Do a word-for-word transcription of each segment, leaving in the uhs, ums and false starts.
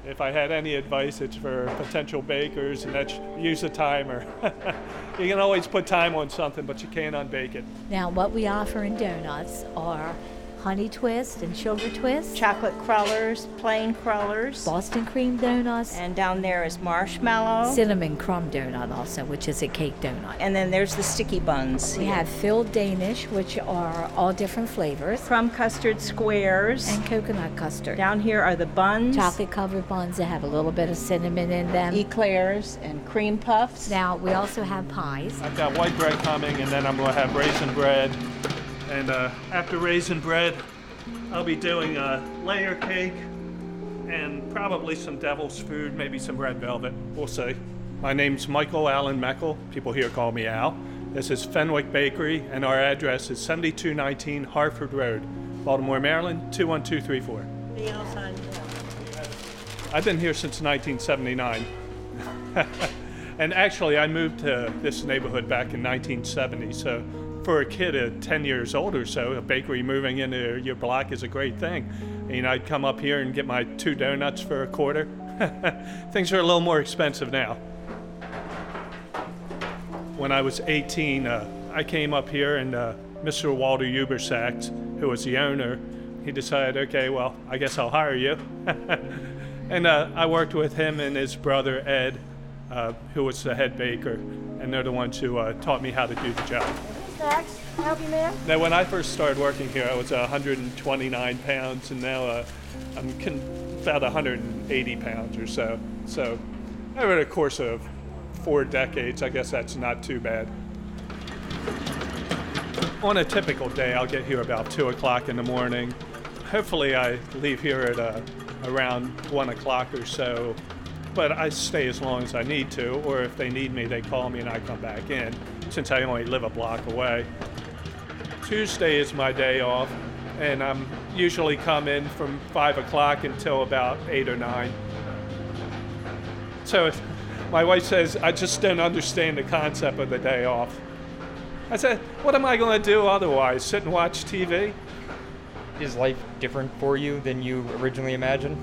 if I had any advice, it's for potential bakers, and that's use a timer. You can always put time on something, but you can't unbake it. Now, what we offer in donuts are honey twist and sugar twist, chocolate crullers, plain crullers, Boston cream donuts, and down there is marshmallow, cinnamon crumb donut also, which is a cake donut. And then there's the sticky buns. We have filled Danish, which are all different flavors, crumb custard squares, and coconut custard. Down here are the buns, chocolate covered buns that have a little bit of cinnamon in them, eclairs and cream puffs. Now we also have pies. I've got white bread coming, and then I'm going to have raisin bread. And uh, after raisin bread, I'll be doing a layer cake and probably some devil's food, maybe some red velvet. We'll see. My name's Michael Allen Meckel. People here call me Al. This is Fenwick Bakery, and our address is seventy-two nineteen Hartford Road, Baltimore, Maryland, two one two three four. I've been here since nineteen seventy-nine. And actually, I moved to this neighborhood back in nineteen seventy, so for a kid at ten years old or so, a bakery moving into your block is a great thing. You know, I'd come up here and get my two donuts for a quarter. Things are a little more expensive now. When I was eighteen, uh, I came up here, and uh, Mister Walter Ubersachs, who was the owner, he decided, okay, well, I guess I'll hire you. And uh, I worked with him and his brother, Ed, uh, who was the head baker, and they're the ones who uh, taught me how to do the job. Snacks, help you, ma'am? Now, when I first started working here, I was one hundred twenty-nine pounds, and now uh, I'm con- about one hundred eighty pounds or so. So, over the course of four decades, I guess that's not too bad. On a typical day, I'll get here about two o'clock in the morning. Hopefully, I leave here at uh, around one o'clock or so, but I stay as long as I need to, or if they need me, they call me and I come back in, since I only live a block away. Tuesday is my day off, and I'm usually come in from five o'clock until about eight or nine. So if my wife says, I just don't understand the concept of the day off. I said, what am I going to do otherwise? Sit and watch T V? Is life different for you than you originally imagined?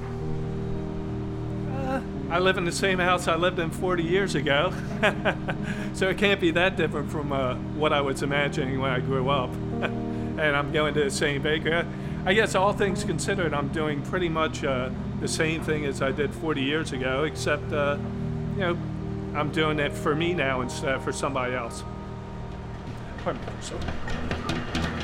Uh, I live in the same house I lived in forty years ago. So it can't be that different from uh, what I was imagining when I grew up. And I'm going to the same bakery. I guess all things considered, I'm doing pretty much uh, the same thing as I did forty years ago, except, uh, you know, I'm doing it for me now instead of for somebody else. Pardon me, sir.